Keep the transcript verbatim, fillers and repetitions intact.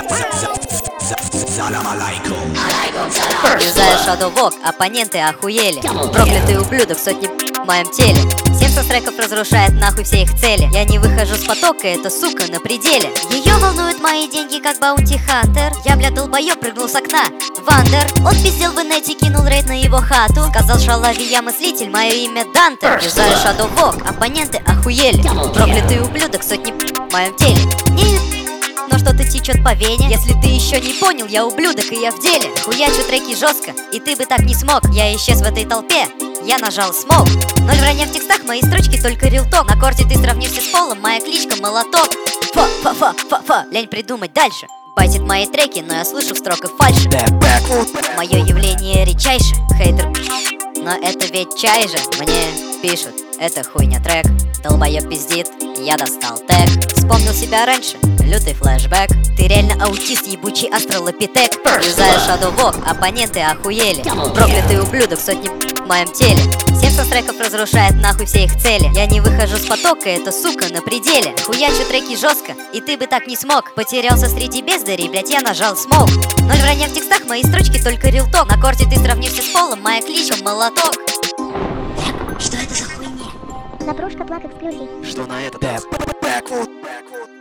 Юзаю Shadow Walk, оппоненты охуели. Проклятый ублюдок, сотни в моем теле. семьдесят треков разрушает нахуй все их цели. Я не выхожу с потока, эта сука на пределе. Ее волнуют мои деньги, как баунти хантер. Я, бля, долбоёб, прыгнул с окна. Вандер, он пиздел в инете, кинул рейд на его хату. Сказал Шалави, я мыслитель, мое имя Данте. Юзаю Shadow Walk, оппоненты охуели. Проклятый ублюдок, сотни в моем теле. Не но что-то течет по вене. Если ты еще не понял, я ублюдок и я в деле. Хуячу треки жестко, и ты бы так не смог. Я исчез в этой толпе, я нажал смоук. Ноль вранья в текстах, мои строчки только рилток. На корте ты сравнишься с полом, моя кличка молоток. Фа-фа-фа-фа-фа, лень придумать дальше. Байтит мои треки, но я слышу в строках фальши. Мое явление редчайше, хейтер, но это ведь чай же. Мне пишут, это хуйня трек. Долбоёб пиздит, я достал тег. Вспомнил себя раньше, лютый флешбэк. Ты реально аутист, ебучий астролопитек. Юзаю Shadow Walk, оппоненты охуели. Проклятый ублюдок, сотни в моем теле. семьдесят треков разрушает нахуй все их цели. Я не выхожу с потока, эта сука на пределе. Хуячу треки жестко, и ты бы так не смог. Потерялся среди бездарей, блять, я нажал смоук. Ноль вранья в текстах, мои строчки только рилток. На корте ты сравнишься с полом, моя кличка молоток. Что это за хуйня? Запрошка плак эксклюзив. Что на этот раз?